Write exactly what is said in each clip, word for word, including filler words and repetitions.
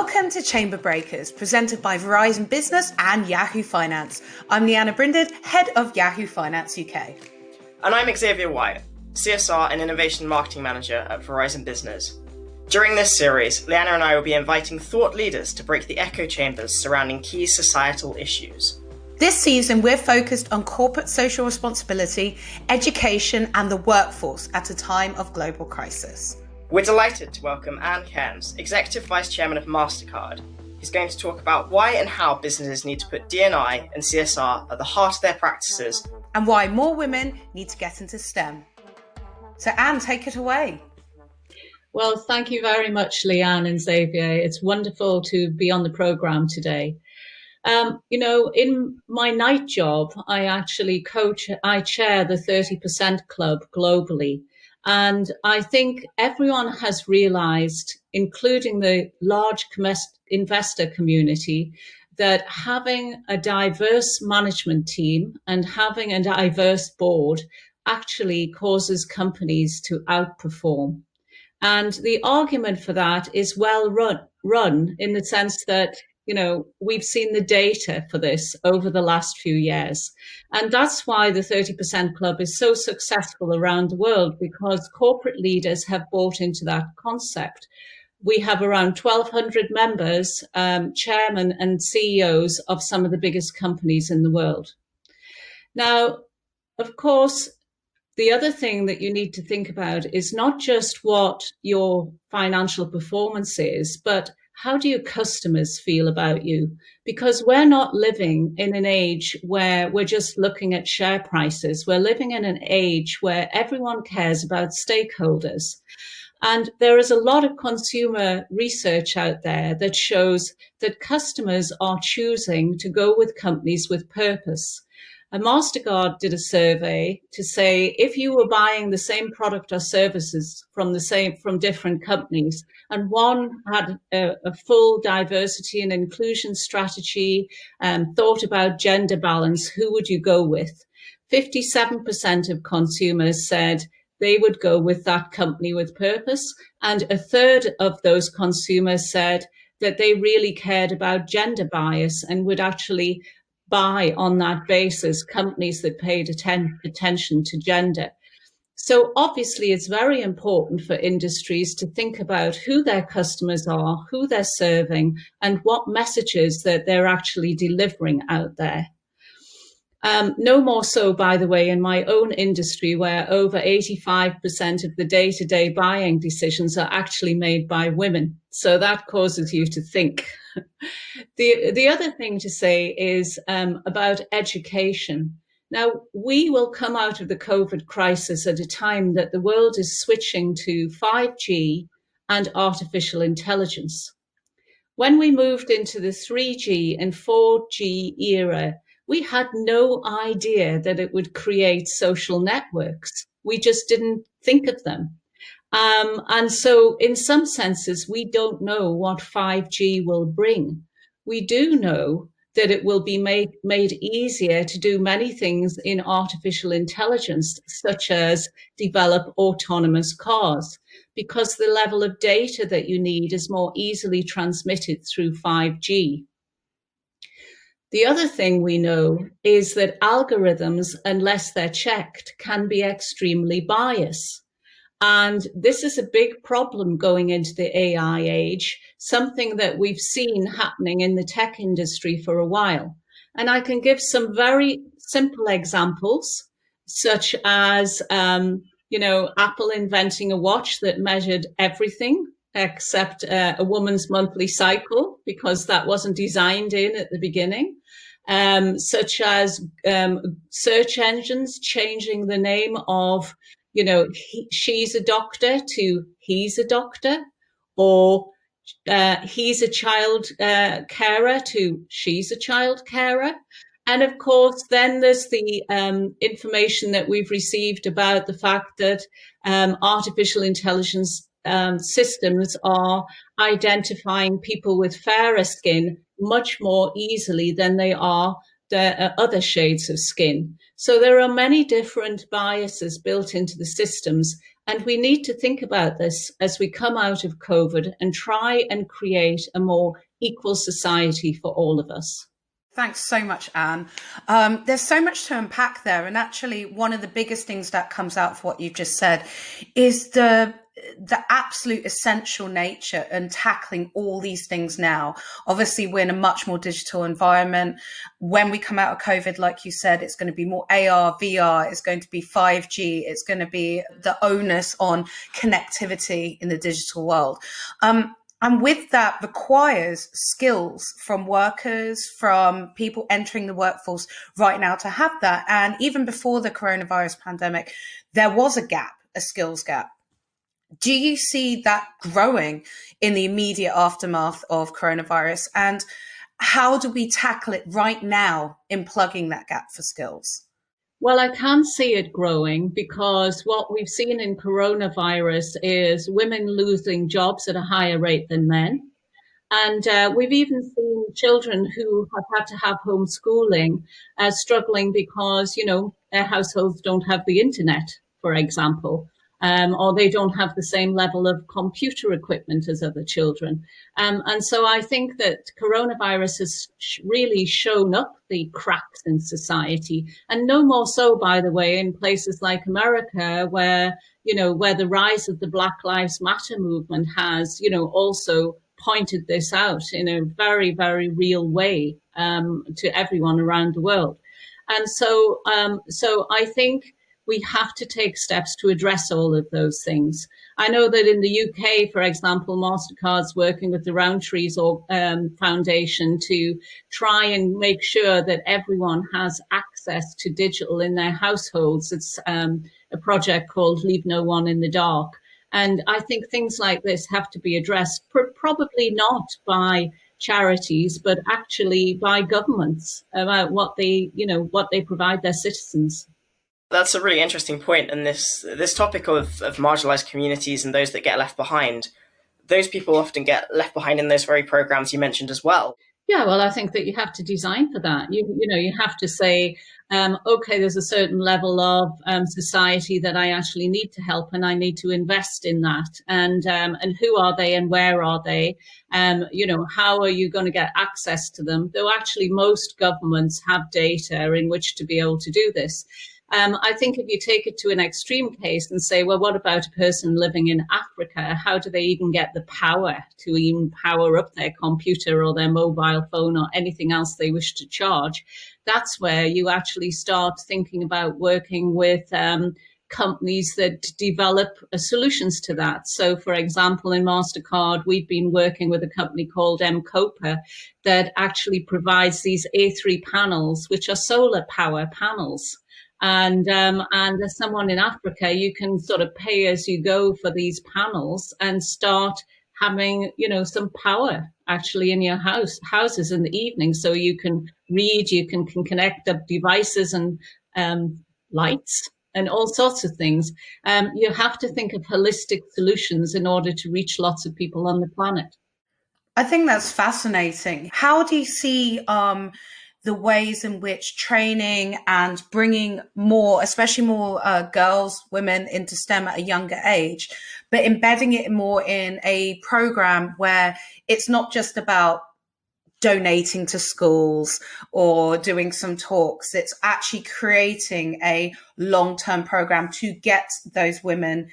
Welcome to Chamber Breakers, presented by Verizon Business and Yahoo Finance. I'm Leanna Brinded, Head of Yahoo Finance U K. And I'm Xavier White, C S R and Innovation Marketing Manager at Verizon Business. During this series, Leanna and I will be inviting thought leaders to break the echo chambers surrounding key societal issues. This season, we're focused on corporate social responsibility, education, and the workforce at a time of global crisis. We're delighted to welcome Anne Cairns, Executive Vice Chairman of MasterCard, who's going to talk about why and how businesses need to put D and I and C S R at the heart of their practices, and why more women need to get into STEM. So Anne, take it away. Well, thank you very much, Leanne and Xavier. It's wonderful to be on the programme today. Um, you know, in my night job, I actually coach, I chair the thirty percent Club globally. And I think everyone has realised, including the large investor community, that having a diverse management team and having a diverse board actually causes companies to outperform. And the argument for that is well run, run in the sense that, you know, we've seen the data for this over the last few years. And that's why the thirty percent Club is so successful around the world, because corporate leaders have bought into that concept. We have around twelve hundred members, um, chairmen and C E Os of some of the biggest companies in the world. Now, of course, the other thing that you need to think about is not just what your financial performance is, but how do your customers feel about you? Because we're not living in an age where we're just looking at share prices. We're living in an age where everyone cares about stakeholders. And there is a lot of consumer research out there that shows that customers are choosing to go with companies with purpose. And MasterCard did a survey to say if you were buying the same product or services from the same from different companies, and one had a, a full diversity and inclusion strategy and thought about gender balance, who would you go with? fifty-seven percent of consumers said they would go with that company with purpose, and a third of those consumers said that they really cared about gender bias and would actually buy on that basis companies that paid atten- attention to gender. So obviously it's very important for industries to think about who their customers are, who they're serving, and what messages that they're actually delivering out there. Um, no more so, by the way, in my own industry, where over eighty-five percent of the day-to-day buying decisions are actually made by women. So that causes you to think. the, the other thing to say is um, about education. Now, we will come out of the COVID crisis at a time that the world is switching to five G and artificial intelligence. When we moved into the three G and four G era, we had no idea that it would create social networks. We just didn't think of them. Um, and so in some senses, we don't know what five G will bring. We do know that it will be made, made easier to do many things in artificial intelligence, such as develop autonomous cars, because the level of data that you need is more easily transmitted through five G. The other thing we know is that algorithms, unless they're checked, can be extremely biased. And this is a big problem going into the A I age, something that we've seen happening in the tech industry for a while. And I can give some very simple examples, such as, um, you know, Apple inventing a watch that measured everything except uh, a woman's monthly cycle, because that wasn't designed in at the beginning. Um, such as um, search engines changing the name of, you know, he, she's a doctor to he's a doctor, or uh, he's a child uh, carer to she's a child carer. And of course, then there's the um, information that we've received about the fact that um, artificial intelligence um, systems are identifying people with fairer skin much more easily than they are the uh, other shades of skin. So there are many different biases built into the systems, And we need to think about this as we come out of COVID and try and create a more equal society for all of us. Thanks so much, Anne. Um, there's so much to unpack there. And actually, one of the biggest things that comes out of what you've just said is the the absolute essential nature and tackling all these things now. Obviously, we're in a much more digital environment. When we come out of COVID, like you said, it's going to be more A R, V R, it's going to be five G, it's going to be the onus on connectivity in the digital world. Um, And with that requires skills from workers, from people entering the workforce right now to have that. And even before the coronavirus pandemic, there was a gap, a skills gap. Do you see that growing in the immediate aftermath of coronavirus? And how do we tackle it right now in plugging that gap for skills? Well, I can see it growing because what we've seen in coronavirus is women losing jobs at a higher rate than men. And uh, we've even seen children who have had to have homeschooling uh, struggling because, you know, their households don't have the internet, for example. Um, or they don't have the same level of computer equipment as other children. Um, and so I think that coronavirus has sh- really shown up the cracks in society, and no more so, by the way, in places like America, where, you know, where the rise of the Black Lives Matter movement has, you know, also pointed this out in a very, very real way um, to everyone around the world. And so, um, so I think we have to take steps to address all of those things. I know that in the U K, for example, MasterCard's working with the Rowntree's or, um, Foundation to try and make sure that everyone has access to digital in their households. It's um, a project called Leave No One in the Dark. And I think things like this have to be addressed, pr- probably not by charities, but actually by governments about what they, you know, what they provide their citizens. That's a really interesting point, and this this topic of, of marginalized communities and those that get left behind, those people often get left behind in those very programs you mentioned as well. Yeah, well, I think that you have to design for that. You you know, you have to say, um, okay, there's a certain level of um, society that I actually need to help, and I need to invest in that. And um, and who are they, and where are they? Um, you know, how are you going to get access to them? Though actually, most governments have data in which to be able to do this. Um, I think if you take it to an extreme case and say, well, what about a person living in Africa? How do they even get the power to even power up their computer or their mobile phone or anything else they wish to charge? That's where you actually start thinking about working with um, companies that develop uh, solutions to that. So, for example, in MasterCard, we've been working with a company called M-Copa that actually provides these A three panels, which are solar power panels. And um, and as someone in Africa, you can sort of pay as you go for these panels and start having, you know, some power actually in your house houses in the evening. So you can read, you can, can connect up devices and um, lights and all sorts of things. Um, you have to think of holistic solutions in order to reach lots of people on the planet. I think that's fascinating. How do you see um, the ways in which training and bringing more, especially more uh, girls, women into STEM at a younger age, but embedding it more in a program where it's not just about donating to schools or doing some talks, it's actually creating a long-term program to get those women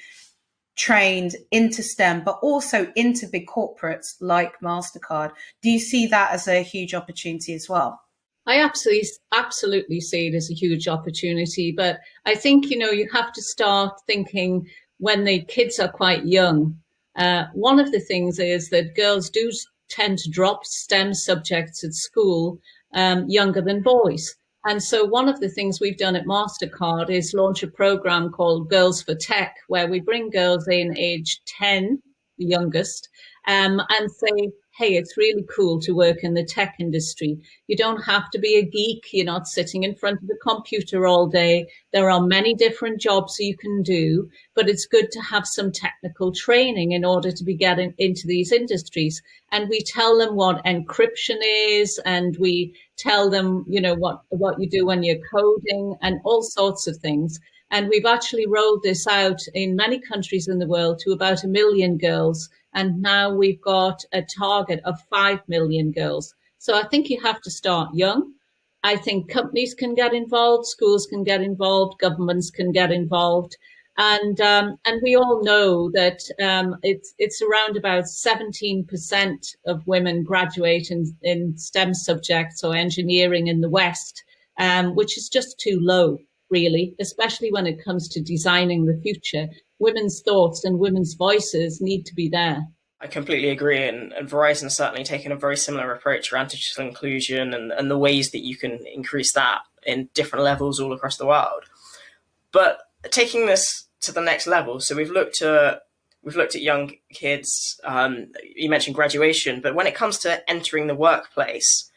trained into STEM, but also into big corporates like MasterCard. Do you see that as a huge opportunity as well? I absolutely, absolutely see it as a huge opportunity, but I think, you know, you have to start thinking when the kids are quite young. Uh, one of the things is that girls do tend to drop STEM subjects at school um, younger than boys. And so one of the things we've done at MasterCard is launch a program called Girls for Tech, where we bring girls in age ten, the youngest, um, and say, hey, it's really cool to work in the tech industry. You don't have to be a geek. You're not sitting in front of the computer all day. There are many different jobs you can do, but it's good to have some technical training in order to be getting into these industries. And we tell them what encryption is, and we tell them, you know, what, what you do when you're coding and all sorts of things. And we've actually rolled this out in many countries in the world to about a million girls. And now we've got a target of five million girls. So I think you have to start young. I think companies can get involved, schools can get involved, governments can get involved. And um, and we all know that um, it's it's around about seventeen percent of women graduate in, in STEM subjects or engineering in the West, um, which is just too low, really, especially when it comes to designing the future. Women's thoughts and women's voices need to be there. I completely agree, and, and Verizon's certainly taken a very similar approach around digital inclusion and, and the ways that you can increase that in different levels all across the world. But taking this to the next level, so we've looked at we've looked at young kids. Um, you mentioned graduation, but when it comes to entering the workplace,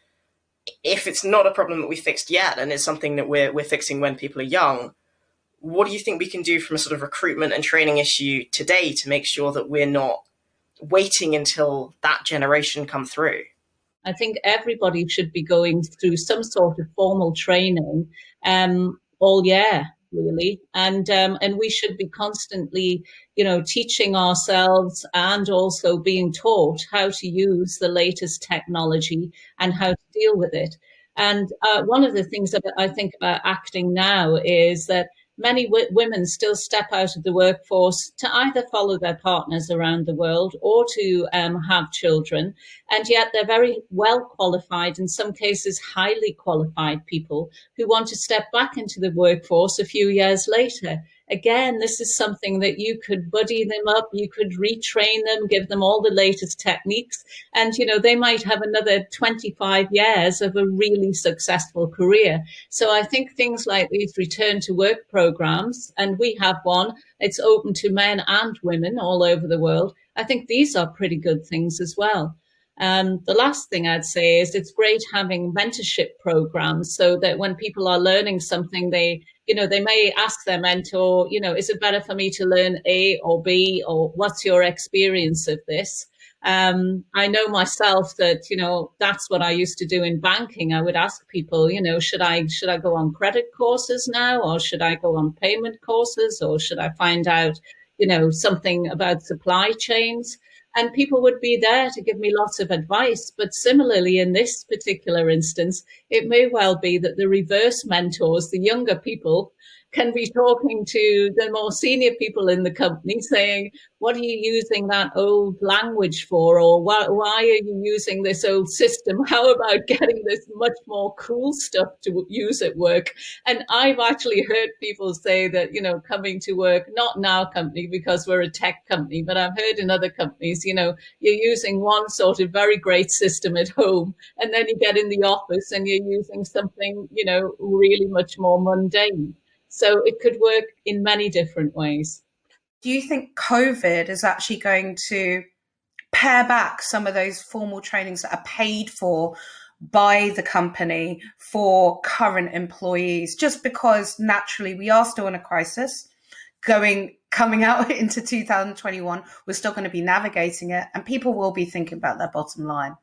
if it's not a problem that we fixed yet, and it's something that we're we're fixing when people are young, what do you think we can do from a sort of recruitment and training issue today to make sure that we're not waiting until that generation come through? I think everybody should be going through some sort of formal training um, all year, really. And um, and we should be constantly, you know, teaching ourselves and also being taught how to use the latest technology and how to deal with it. And uh, one of the things that I think about acting now is that many w- women still step out of the workforce to either follow their partners around the world or to um, have children. And yet they're very well qualified, in some cases highly qualified people who want to step back into the workforce a few years later. Again, this is something that you could buddy them up, you could retrain them, give them all the latest techniques, and, you know, they might have another twenty-five years of a really successful career. So I think things like these return to work programs, and we have one, it's open to men and women all over the world. I think these are pretty good things as well. Um, the last thing I'd say is it's great having mentorship programs so that when people are learning something, they, you know, they may ask their mentor, you know, is it better for me to learn A or B, or what's your experience of this? Um, I know myself that, you know, that's what I used to do in banking. I would ask people, you know, should I, should I go on credit courses now, or should I go on payment courses, or should I find out, you know, something about supply chains? And people would be there to give me lots of advice. But similarly, in this particular instance, it may well be that the reverse mentors, the younger people, can be talking to the more senior people in the company saying, what are you using that old language for? Or why, why are you using this old system? How about getting this much more cool stuff to use at work? And I've actually heard people say that, you know, coming to work, not in our company because we're a tech company, but I've heard in other companies, you know, you're using one sort of very great system at home, and then you get in the office and you're using something, you know, really much more mundane. So it could work in many different ways. Do you think COVID is actually going to pare back some of those formal trainings that are paid for by the company for current employees, just because naturally we are still in a crisis going coming out into two thousand twenty-one, we're still going to be navigating it, and people will be thinking about their bottom line?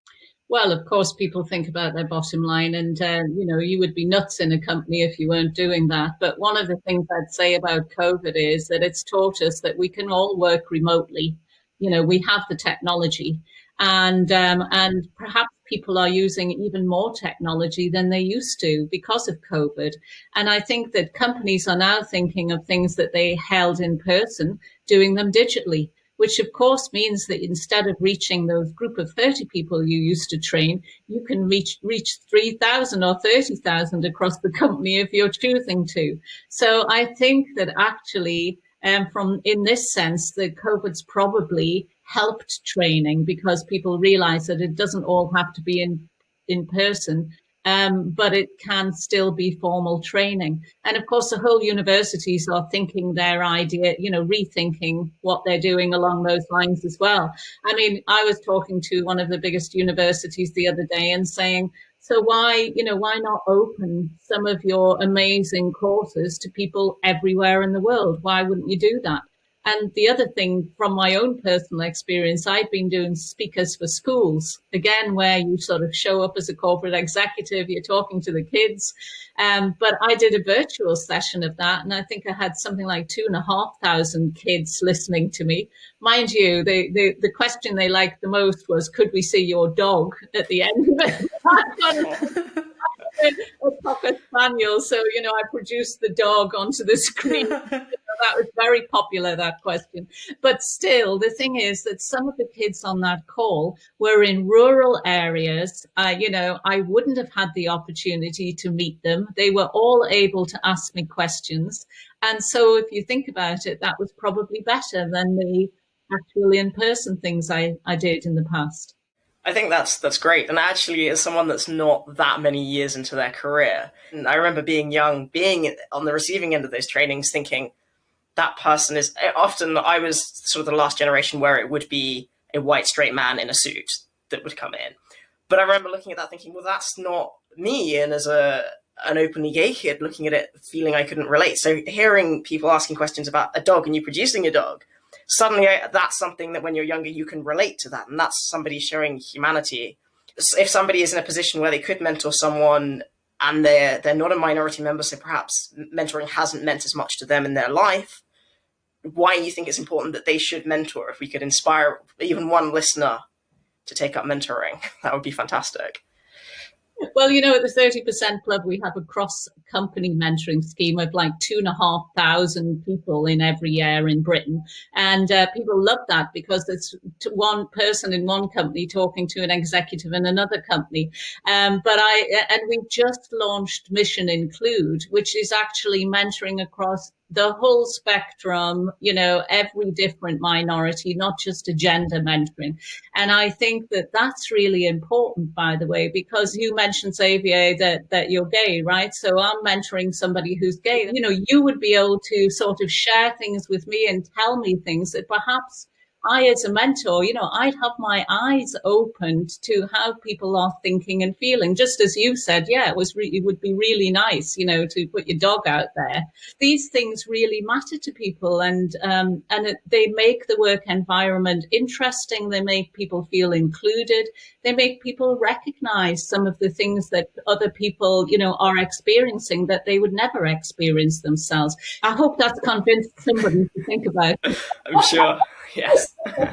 Well, of course, people think about their bottom line, and, uh, you know, you would be nuts in a company if you weren't doing that. But one of the things I'd say about COVID is that it's taught us that we can all work remotely. You know, we have the technology, and um, and perhaps people are using even more technology than they used to because of COVID. And I think that companies are now thinking of things that they held in person, doing them digitally, which of course means that instead of reaching those group of thirty people you used to train, you can reach reach three thousand or thirty thousand across the company if you're choosing to. So I think that actually, um, from in this sense, that COVID's probably helped training because people realize that it doesn't all have to be in, in person. Um, but it can still be formal training. And of course, the whole universities are thinking their idea, you know, rethinking what they're doing along those lines as well. I mean, I was talking to one of the biggest universities the other day and saying, so why, you know, why not open some of your amazing courses to people everywhere in the world? Why wouldn't you do that? And the other thing from my own personal experience, I've been doing speakers for schools, again, where you sort of show up as a corporate executive, you're talking to the kids. Um, but I did a virtual session of that, and I think I had something like two and a half thousand kids listening to me. Mind you, the, the, the question they liked the most was, could we see your dog at the end of it? A cocker spaniel, so you know I produced the dog onto the screen. That was very popular, that question. But still, the thing is that some of the kids on that call were in rural areas. Uh, you know, I wouldn't have had the opportunity to meet them. They were all able to ask me questions, and so if you think about it, that was probably better than the actual in-person things I, I did in the past. I think that's that's great. And actually, as someone that's not that many years into their career, I remember being young, being on the receiving end of those trainings, thinking that person is often, I was sort of the last generation where it would be a white straight man in a suit that would come in. But I remember looking at that thinking, well, that's not me. And as a an openly gay kid looking at it, feeling I couldn't relate. So hearing people asking questions about a dog and you producing a dog, suddenly I, that's something that when you're younger, you can relate to that. And that's somebody showing humanity. If somebody is in a position where they could mentor someone and they're, they're not a minority member, so perhaps mentoring hasn't meant as much to them in their life, why you think it's important that they should mentor? If we could inspire even one listener to take up mentoring, that would be fantastic. Well, you know, at the thirty percent Club, we have a cross-company mentoring scheme of like two and a half thousand people in every year in Britain. And uh, people love that because it's one person in one company talking to an executive in another company. Um, but I, and we just launched Mission Include, which is actually mentoring across the whole spectrum, you know, every different minority, not just a gender mentoring. And I think that that's really important, by the way, because you mentioned, Xavier, that, that you're gay, right? So I'm mentoring somebody who's gay. You know, you would be able to sort of share things with me and tell me things that perhaps I, as a mentor, you know, I'd have my eyes opened to how people are thinking and feeling. Just as you said, yeah, it was re- it would be really nice, you know, to put your dog out there. These things really matter to people, and um, and it, they make the work environment interesting. They make people feel included. They make people recognize some of the things that other people, you know, are experiencing that they would never experience themselves. I hope that's convinced somebody to think about it. I'm sure. Yes.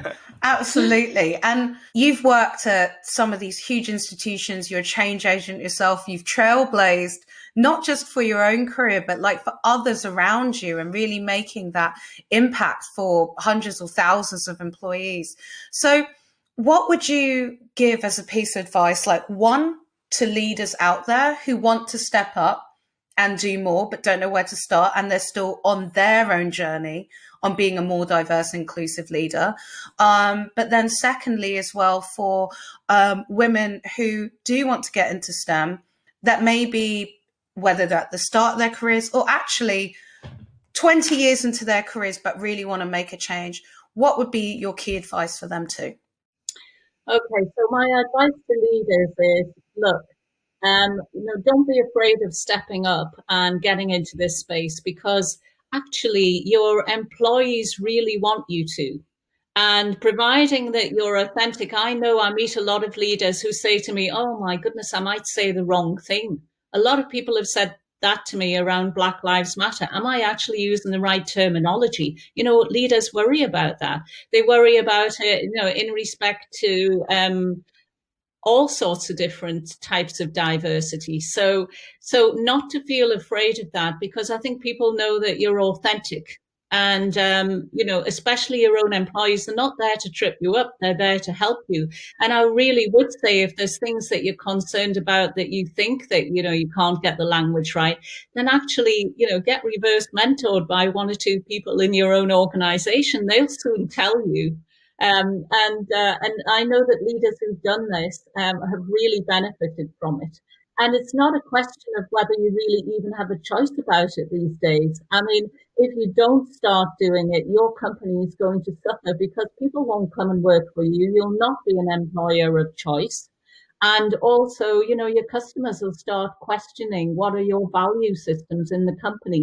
Absolutely. And you've worked at some of these huge institutions. You're a change agent yourself. You've trailblazed, not just for your own career, but like for others around you, and really making that impact for hundreds or thousands of employees. So what would you give as a piece of advice, like one, to leaders out there who want to step up and do more, but don't know where to start, and they're still on their own journey on being a more diverse, inclusive leader. Um, but then secondly, as well, for um, women who do want to get into STEM, that may be, whether they're at the start of their careers or actually twenty years into their careers, but really want to make a change, what would be your key advice for them too? Okay, so my advice to leaders is, look, um, you know, don't be afraid of stepping up and getting into this space, because actually your employees really want you to. And providing that you're authentic, I know I meet a lot of leaders who say to me, oh my goodness, I might say the wrong thing. A lot of people have said that to me around Black Lives Matter. Am I actually using the right terminology? You know, leaders worry about that. They worry about it, you know, in respect to um, all sorts of different types of diversity. So, so not to feel afraid of that, because I think people know that you're authentic. And, um, you know, especially your own employees, they're not there to trip you up. They're there to help you. And I really would say, if there's things that you're concerned about, that you think that, you know, you can't get the language right, then actually, you know, get reverse mentored by one or two people in your own organization. They'll soon tell you. Um, and, uh, and I know that leaders who've done this, um, have really benefited from it. And it's not a question of whether you really even have a choice about it these days. I mean, if you don't start doing it, your company is going to suffer, because people won't come and work for you. You'll not be an employer of choice. And also, you know, your customers will start questioning, what are your value systems in the company?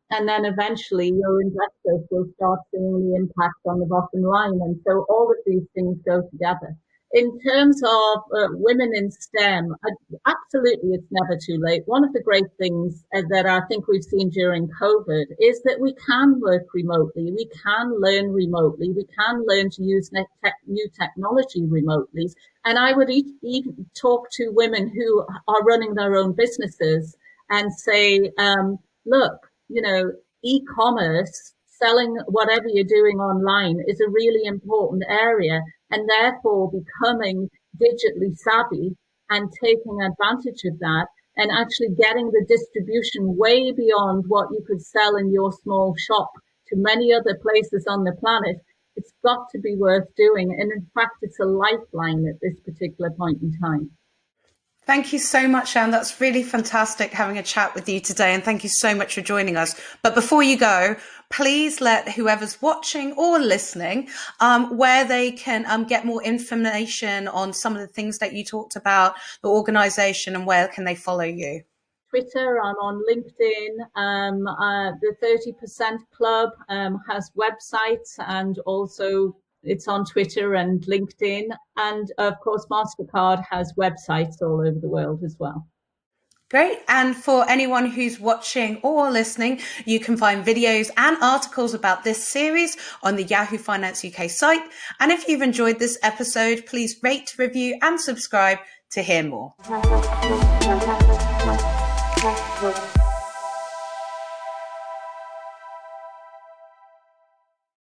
And then eventually your investors will start seeing the impact on the bottom line. And so all of these things go together. In terms of uh, women in STEM, I, absolutely, it's never too late. One of the great things uh, that I think we've seen during COVID is that we can work remotely. We can learn remotely. We can learn to use tech, new technology remotely. And I would even talk to women who are running their own businesses and say, um, look, you know, e-commerce, selling whatever you're doing online is a really important area, and therefore becoming digitally savvy and taking advantage of that and actually getting the distribution way beyond what you could sell in your small shop to many other places on the planet. It's got to be worth doing. And in fact, it's a lifeline at this particular point in time. Thank you so much, Anne. That's really fantastic having a chat with you today. And thank you so much for joining us. But before you go, please let whoever's watching or listening um, where they can um, get more information on some of the things that you talked about, the organization, and where can they follow you? Twitter, I'm on LinkedIn. Um, uh, the thirty percent Club um, has websites, and also it's on Twitter and LinkedIn. And of course, MasterCard has websites all over the world as well. Great. And for anyone who's watching or listening, you can find videos and articles about this series on the Yahoo Finance U K site. And if you've enjoyed this episode, please rate, review and subscribe to hear more.